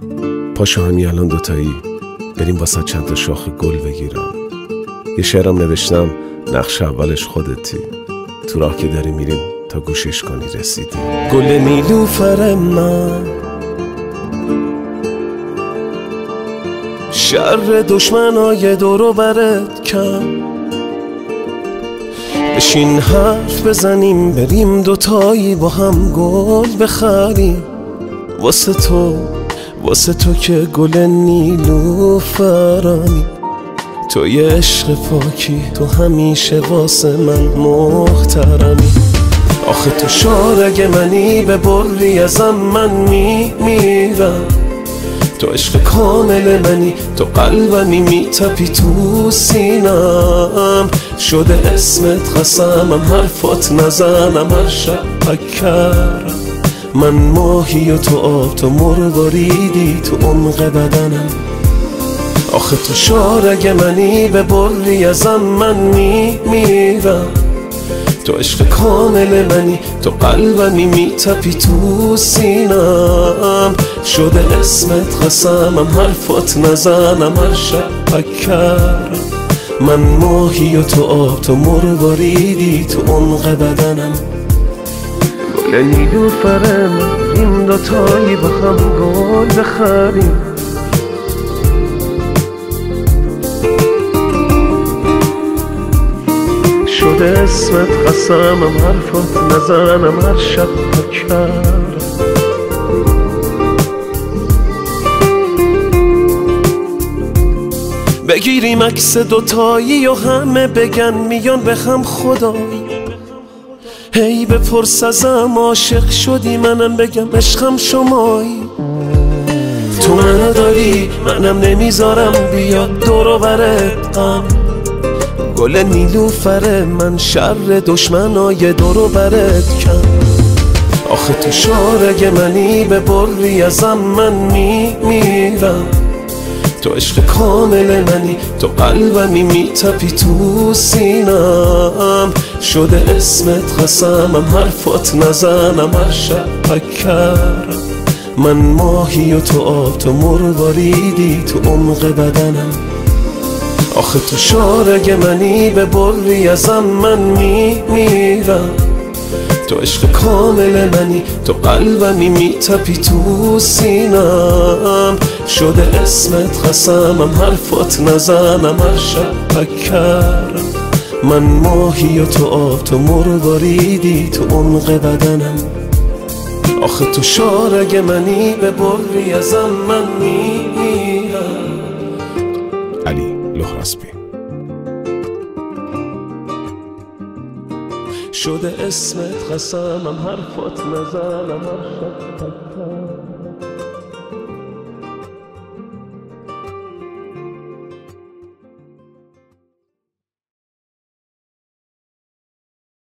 پاشو همین الان دوتایی بریم واسه چند تا شاخ گل بگیرم. یه شعرم نوشتم نقش اولش خودتی، تو راه که داری میریم تا گوشش کنی رسیدی. گل نیلوفر من، شر دشمنای دورو برت کن، بشین حرف بزنیم بریم دوتایی با هم گل بخریم. واسه تو که گل نیلوفرانی، تو یه عشق پاکی، تو همیشه واسه من محترمی. آخه تو شارگ منی، به بری ازم من میمیرم. تو عشق کامل منی، تو قلبمی میتپی تو سینم. شده اسمت قسمم، حرفات نزنم هر شب پکرم. من ماهی و تو آب، تو مرواریدی تو عمق بدنم. آخه تو شارگ منی، به بری ازم من میمیرم. تو عشق کامل منی، تو قلبمی میتپی تو سینم. شده اسمت قسمم، حرفات نزنم هر شب پکرم. من ماهی و تو آب، تو مرواریدی تو عمق بدنم. گل نیلوفر من، این دوتایی با هم گل بخریم. شده اسمت قسمم، حرفات نزنم هر شب پکرم. بگیریم عکس دوتایی و همه بگن میان به هم خدایی. هی بپرس ازم عاشق شدی، منم بگم عشقم شمایی. تو منو داری، منم نمیذارم بیاد دور و برت. گل نیلوفر من، شر دشمنای دور و برت کن. آخه تو شارگ منی، به بری ازم من میمیرم. تو عشق کامل منی، تو قلبمی میتپی تو سینم. شده اسمت قسمم، حرفات نزنم هر شب پکرم. من ماهی و تو آب، تو مرواریدی تو عمق بدنم. آخه تو شارگ منی، به بری ازم من میمیرم. تو عشق کامل منی، تو قلبمی میتپی تو سینم. شده اسمت قسمم، حرفات نزنم هر شب پکرم. من ماهی و تو آب، تو مرواریدی تو عمق بدنم. آخه تو شارگ منی، به بری ازم من میمیرم. علی لخرسبی. شده اسمت قسمم، حرفات نزنم هر شب پکرم.